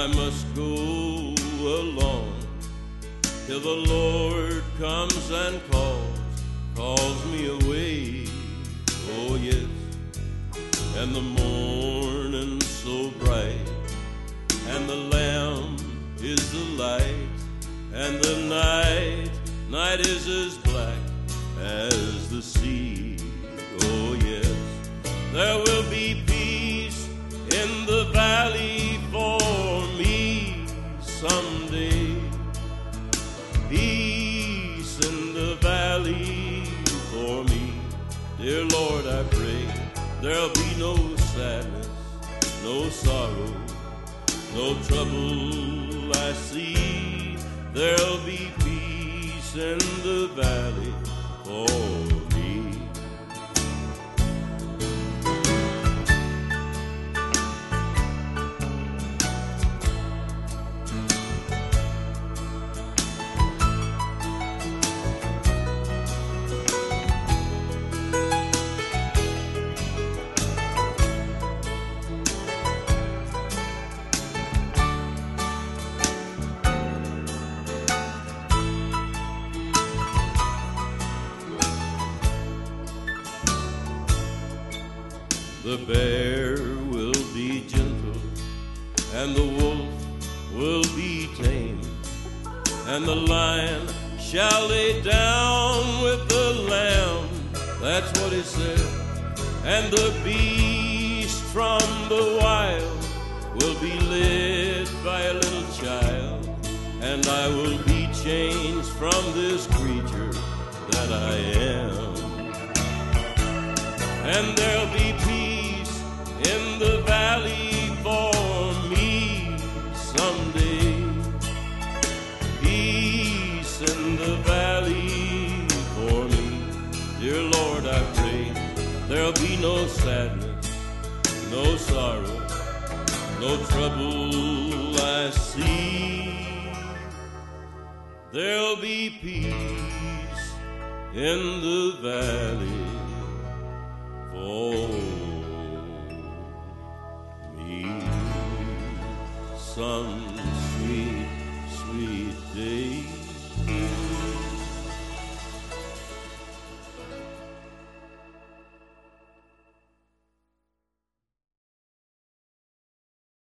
I must go along till the Lord comes and calls me away. Oh yes, and the morning's so bright, and the Lamb is the light, and the night is as black as the sea. Oh yes, there will be peace in the valley for me someday. Peace in the valley for me. Dear Lord, I pray there'll be no sadness, no sorrow, no trouble I see. There'll be peace in the valley for me. The bear will be gentle, and the wolf will be tame, and the lion shall lay down with the lamb. That's what it said. And the beast from the wild will be led by a little child, and I will be changed from this creature that I am. And there'll be peace in the valley for me someday. Peace in the valley for me. Dear Lord, I pray there'll be no sadness, no sorrow, no trouble I see. There'll be peace in the valley for me. Some sweet, sweet day.